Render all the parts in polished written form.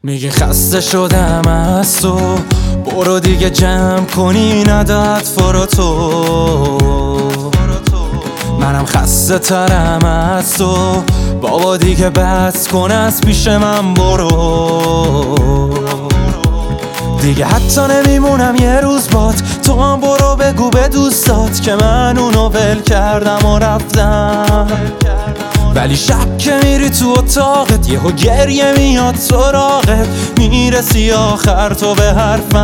میگه خسته شدم از تو، برو دیگه جمع کنی نداد فرو تو. منم خسته ترم از تو، بابا دیگه بس کن از پیش من برو. دیگه حتی نمیمونم یه روز بات، تو هم برو بگو به دوستات که من اونو ول کردم و رفتم. ولی شب که میری تو اتاقت یهو گریه میاد سراغت، میرسی آخر تو به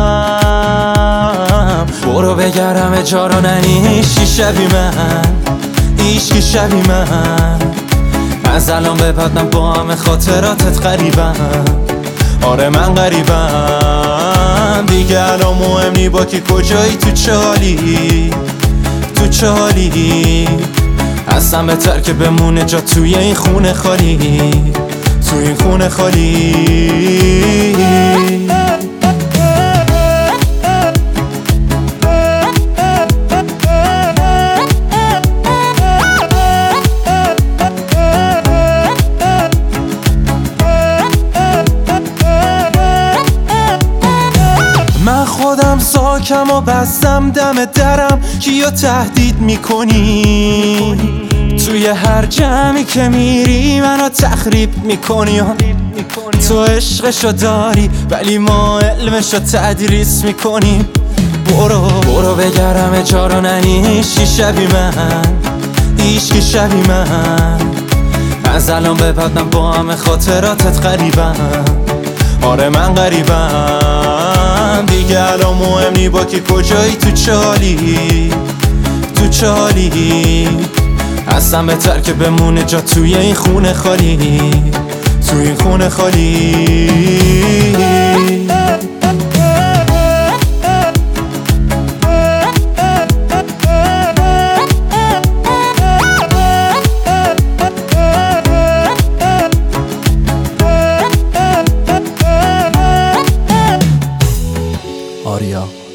حرفم. برو بگرم جا رو ننیشی شبی من، ایشکی شبی من. از الان به بعد من با همه خاطراتت غریبم. آره من غریبم دیگه، الان مهم نی با کی کجایی تو چه حالی، تو چه حالی. اصلا بهتر که بمونه جا توی این خونه خالی، توی این خونه خالی. من خودم ساکم و بستم دم درم، کیو تهدید میکنی؟ توی هر جمعی که میری منو تخریب میکنی. تو عشقشو داری ولی ما علمشو تدریس میکنیم. برو بگرم جا رو ننیشی شبی من، ایشکی شبی من. از الان به بعد من با همه خاطراتت غریبم. آره من غریبم دیگه، الان مهم نی با کی کجایی تو چه حالی، تو چه حالی. اصلا بهتر که بمونه جا توی این خونه خالی، توی این خونه خالی. آریا